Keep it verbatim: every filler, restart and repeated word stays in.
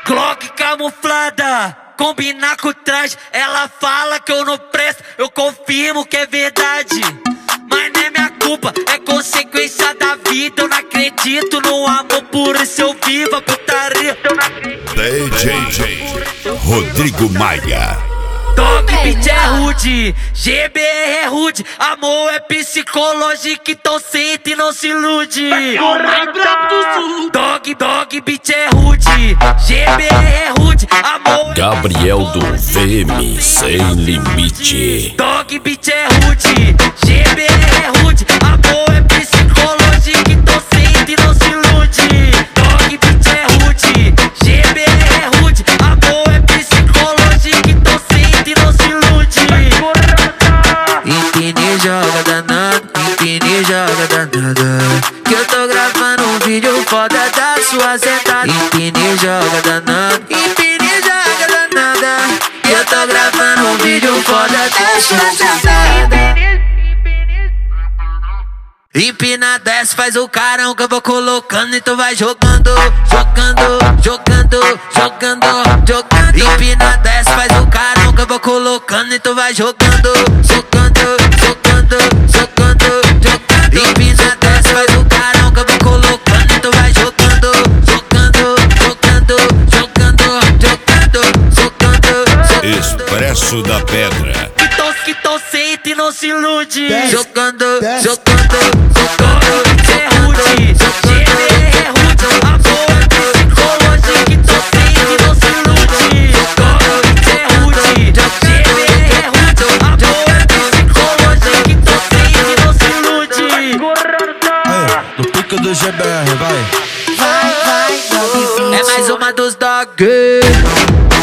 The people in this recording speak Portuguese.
Glock camuflada, combinar com o traje. Ela fala que eu não presto, eu confirmo que é verdade. Mas não é minha culpa, é consequência da vida. Eu não acredito no amor, por isso eu vivo a putaria. D J Rodrigo Maia. Dog beat é rude, G B R é rude. Amor é psicológico, então sente e não se ilude. Dog, dog beat é rude, G B R é rude. Amor Gabriel do V M Sem Limite. Dog beat é rude, G B R é rude. Amor é psicológico, então sente e não se ilude. Dog beat é rude, G B R é rude. Amor é psicológico, então sente e não se ilude. Empine joga danado, empine joga danada. Que eu tô gravando um vídeo foda da sua sentada. Empine joga danado, empine joga danada. Que eu tô gravando um vídeo foda da sua sentada. Empina, desce, faz o carão que eu vou colocando e tu vai jogando, jogando, jogando, jogando, jogando. Empina, desce, faz o carão que eu vou colocando e tu vai jogando, jogando, jogando, jogando, jogando. Empina, desce, faz o carão que eu vou colocando e tu vai jogando, jogando, jogando, jogando, jogando, jogando. Expresso da Pedra. Que tô, que tô sente e não se ilude. Desce, jogando, desce. jogando. É rude, G B R é rude. Amor é psicológico, então sente e não se ilude. É rude, G B R é rude. Amor é psicológico, então sente e não se ilude. Aí, no pique do G B R, vai. É mais uma dos dog.